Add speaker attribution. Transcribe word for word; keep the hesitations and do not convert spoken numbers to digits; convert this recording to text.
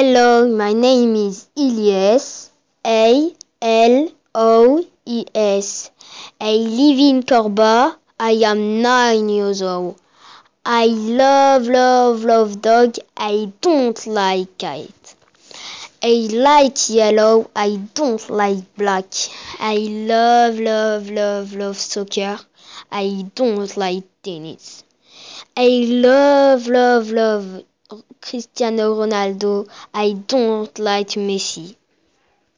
Speaker 1: Hello, my name is Ilyes, A L O E S. I live in Corba. I am nine years old. I love, love, love dog. I don't like cat. I like yellow. I don't like black. I love, love, love, love soccer. I don't like tennis. I love, love, love Cristiano Ronaldo. I don't like Messi.